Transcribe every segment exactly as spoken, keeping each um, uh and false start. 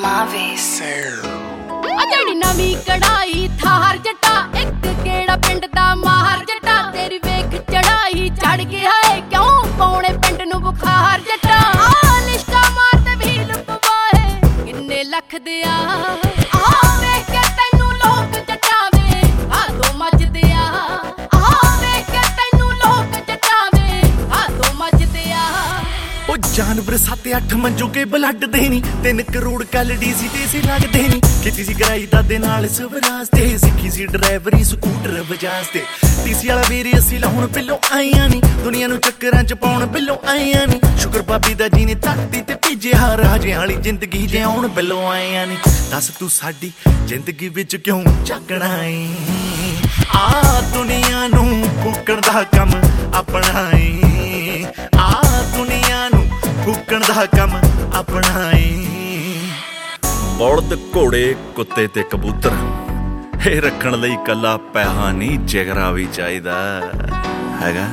Mavis ਆ ਜਿਹੜੀ ਨਵੀਂ ਕੜਾਈ ਥਾਰ ਜੱਟਾ ਇੱਕ ਕਿਹੜਾ ਪਿੰਡ ਦਾ ਮਾਰ ਜੱਟਾ ਤੇਰੀ ਵੇਖ ਚੜਾਈ ਚੜ ਗਿਆ ਏ ਕਿਉਂ ਪਾਉਣੇ ਪਿੰਡ ਨੂੰ ਬੁਖਾਰ ਜੱਟਾ ਆ ਲਿਸ਼ਕਾ ਮਾਰਦੇ ਵੀ ਲੁਕਵਾਏ ਕਿੰਨੇ ਲੱਖ ਦੇ ਆ ਆ ਵੇਖ ਕੇ ਤੈਨੂੰ ਲੋਕ ਜੱਟਾਵੇ ਆ ਦੋ ਮੱਜਦੇ ਆ ਆ ਵੇਖ ਕੇ ਤੈਨੂੰ ਲੋਕ ਜੱਟਾਵੇ ਆ ਦੋ ਮੱਜਦੇ ਆ ਉਹ ਜਾਨਵਰ ਸੱਤ ਅੱਠ ਮੰਜੂ ਕੇ ਬਲੱਡ ਦੇਣੀ ਤਿੰਨ ਕਰੋੜ ਕੈਲਰੀ ਸੀ ਤੇ ਸੀ ਲੱਗਦੇ ਨਹੀਂ ਕੀਤੀ ਸੀ ਗਰਾਈ ਦਾਦੇ ਨਾਲ ਸਵਰਾਜ ਤੇ ਸਿੱਖੀ ਸੀ ਡਰਾਈਵਰੀ ਸਕੂਟਰ ਬਜਾਜ ਤੇ ਟੀਸੀ ਵਾਲਾ ਵੀਰ ਅਸੀਂ ਲਾਉਣ ਬਿੱਲੋਂ ਆਈਆਂ ਨਹੀਂ ਦੁਨੀਆ ਨੂੰ ਚੱਕਰਾਂ ਚ ਪਾਉਣ ਬਿੱਲੋਂ ਆਈਆਂ ਨਹੀਂ ਸ਼ੁਕਰ ਬਾਬੀ ਦਾ ਜੀ ਨੇ ਧਰਤੀ ਤੇ ਭੇਜਿਆ ਰਾਜਿਆਂ ਵਾਲੀ ਜ਼ਿੰਦਗੀ ਜਿਉਣ ਬਿੱਲੋਂ ਆਈਆਂ ਨਹੀਂ ਦੱਸ ਤੂੰ ਸਾਡੀ ਜ਼ਿੰਦਗੀ ਵਿੱਚ ਕਿਉਂ ਝਾਕਣਾ ਏ ਆ ਦੁਨੀਆ ਨੂੰ ਫੂਕਣ ਦਾ ਕੰਮ ਆਪਣਾ ਏ ਆ ਦੁਨੀਆ ਨੂੰ ਫੂਕਣ ਦਾ ਕੰਮ ਆਪਣਾ ਏ ਬਲਦ ਘੋੜੇ ਕੁੱਤੇ ਤੇ ਕਬੂਤਰ ਇਹ ਰੱਖਣ ਲਈ ਕੱਲਾ ਪੈਸਾ ਨਹੀਂ ਜਿਗਰਾ ਵੀ ਚਾਹੀਦਾ ਹੈਗਾ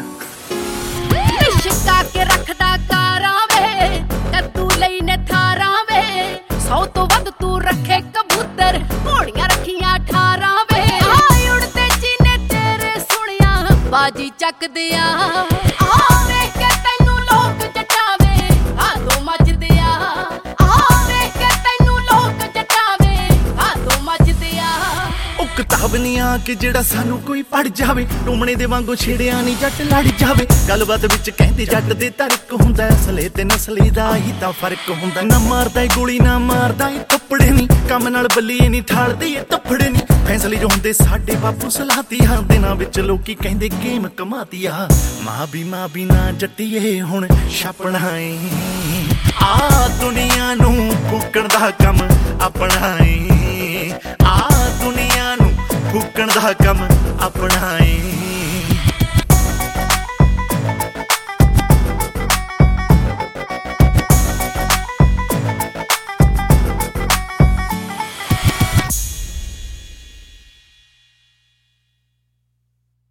ਛਿਕਾ ਕੇ ਰੱਖਦਾ ਕਾਰਾਂ ਵੇ ਕੱਦੂ ਲਈ ਨੇ ਥਾਰਾਂ ਵੇ ਸੌ ਤੋਂ ਵੱਧ ਤੂੰ ਰੱਖੇ ਕਬੂਤਰ ਘੋੜੀਆਂ ਰੱਖੀਆਂ ਅਠਾਰਾਂ ਵੇ ਆਏ ਉੜਦੇ ਚੀਨੇ ਤੇਰੇ ਸੁਣਿਆ ਬਾਜੀ ਚੱਕਦੇ ਆ ਆ ਵੇਖ ਕੇ ਤੈਨੂੰ ਲੋਕ ਜੱਟਾਵੇ ਆ ਦੋ ਮੱਜਦੇ ਆ ਆ ਵੇਖ ਕੇ ਤੈਨੂੰ ਲੋਕ ਜੱਟਾਵੇ ਆ ਦੋ ਮੱਜਦੇ ਆ ਉਹ ਕਿਤਾਬ ਨਹੀਂ ਆ ਕਿ ਜਿਹੜਾ ਸਾਨੂੰ ਕੋਈ ਪੜ ਜਾਵੇ ਟੁੰਮਣੇ ਦੇ ਵਾਂਗੂ ਛੇੜਿਆ ਨਹੀਂ ਜੱਟ ਲੜ ਜਾਵੇ ਗੱਲਬਾਤ ਵਿੱਚ ਕਹਿੰਦੇ ਜੱਟ ਦੇ ਤਰਕ ਹੁੰਦਾ ਅਸਲੇ ਤੇ ਨਸਲੀ ਦਾ ਹੀ ਤਾਂ ਫਰਕ ਹੁੰਦਾ ਨਾ ਮਾਰਦਾ ਏ ਗੋਲੀ ਨਾ ਮਾਰਦਾ ਏ ਥੱਪੜੇ ਨਹੀਂ ਕੰਮ ਨਾਲ ਬੱਲੀਏ ਨਹੀਂ ਠਾਲਦੇ ਏ ਤੱਫੜੇ ਨਹੀਂ ਫੈਸਲੇ ਜੋ ਹੁੰਦੇ ਸਾਡੇ ਬਾਪੂ ਸਲਾਹਤੀ ਹਾਂ ਦਿਨਾਂ ਵਿੱਚ ਲੋਕੀ ਕਹਿੰਦੇ ਗੇਮ ਕਮਾਤੀ ਆ ਮਾਂ ਵੀ ਮਾਂ ਵੀ ਨਾ ਜੱਟੀਏ ਹੁਣ ਛਾਪਣਾ ਏ ਆ ਦੁਨੀਆ ਨੂੰ ਫੂਕਣ ਦਾ ਕੰਮ ਆਪਣਾ ਏ ਆ ਦੁਨੀਆ ਨੂੰ ਫੂਕਣ ਦਾ ਕੰਮ